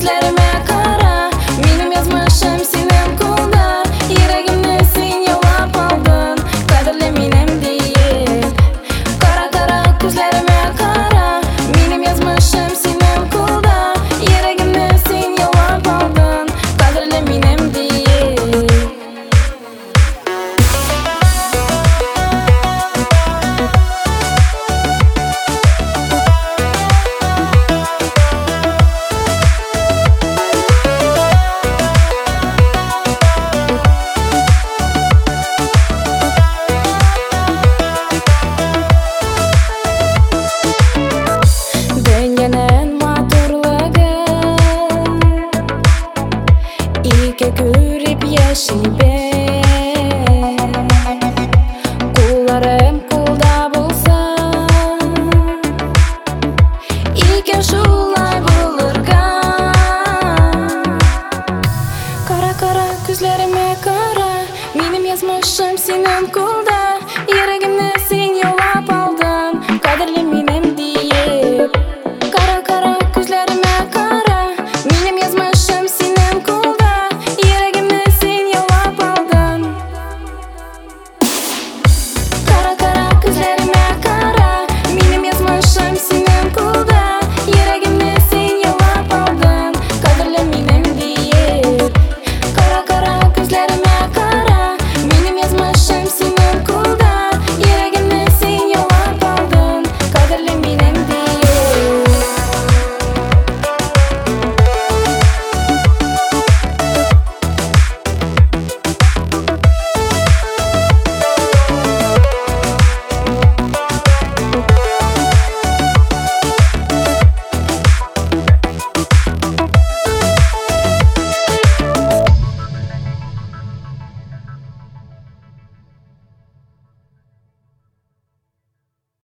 gözlerime kara. Benim yazmışım senin kulda. Yüreğimde sen yolap aldın. Kaderle benim değil. Kara kara gözlerime kara. Benim yazmışım senin kulda. Yüreğimde sen yolap aldın. Kaderle benim değil. Görüp yaşayıp kullarım kulda bulsa İlk şulay bulurgan. Kara kara gözlerime kara. Benim yazmışım senin kulda.